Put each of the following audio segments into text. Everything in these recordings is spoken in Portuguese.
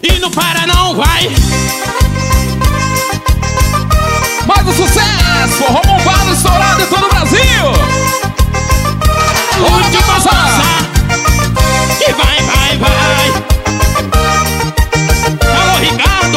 e não para não, vai. Mais um sucesso, forró bombado, estourado em todo o Brasil. Última dança, que vai, vai, vai. Alô, Ricardo.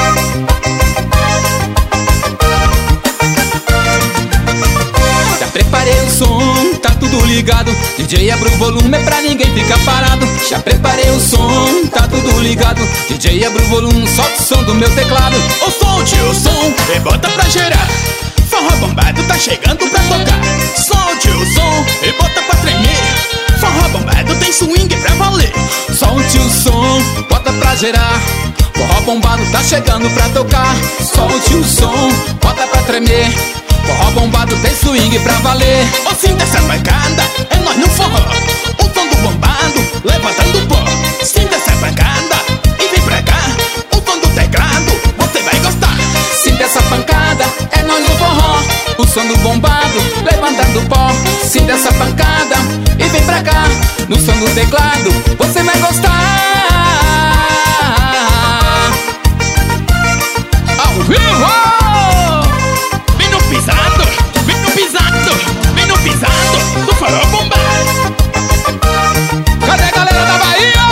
Já preparei o som, tá tudo ligado. DJ abre o volume, é pra ninguém ficar parado. Já preparei o som, tá tudo ligado. DJ abre o volume, solta o som do meu teclado. O som, tio, o som, e bota pra gerar. Forró bombado tá chegando pra tocar. Solte o som e bota pra tremer. Forró bombado tem swing pra valer. Solte o som, bota pra gerar. Forró bombado tá chegando pra tocar. Solte o som, bota pra tremer. Forró bombado tem swing pra valer. O sim dessa bancada é nós no forró. O som do bombado levantando o pó. Sinta essa bancada e vem pra cá. O som do teclado você vai gostar. Sinta essa pancada, é nós no forró. O som do bombado, levantando pó. Sinta essa pancada e vem pra cá. No som do teclado, você vai gostar. Ao vivo! Vem no pisado, vem no pisado, vem no pisado do forró bombado. Cadê a galera da Bahia?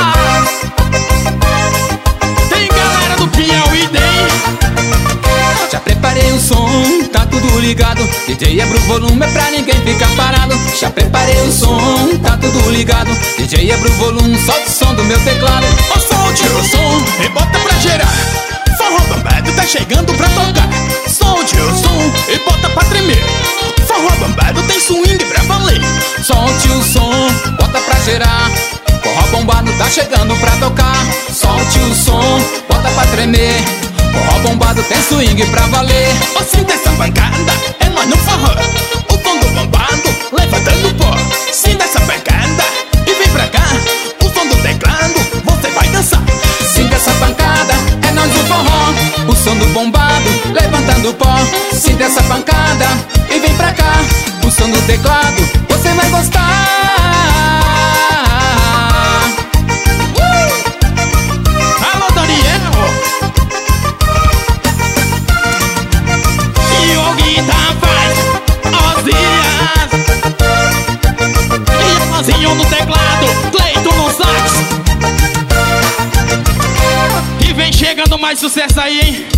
Tem galera do Piauí, tem. Já preparei o som, tá tudo ligado. DJ abre o volume, é pra ninguém ficar parado. Já preparei o som, tá tudo ligado. DJ abre o volume, solta o som do meu teclado. O solte o som e bota pra gerar. Forró bombado tá chegando pra tocar. Solte o som e bota pra tremer. Forró bombado tem swing pra valer. Solte o som, bota pra gerar. Forró bombado tá chegando pra tocar. Solte o som, bota pra tremer. Forró bombado tem swing pra valer. O sim dessa bancada é nós no forró. O som do bombado levantando o pó. Sim dessa bancada e vem pra cá. O som do teclado você vai dançar. Sinta essa pancada, é nós no forró. O som do bombado, levantando o pó. Sinta essa pancada e vem pra cá. O som do teclado, você vai gostar. Alô, Daniel. E o guitarra faz Osias. E o Mazinho no teclado, Cleiton no sax. E vem chegando mais sucesso aí, hein?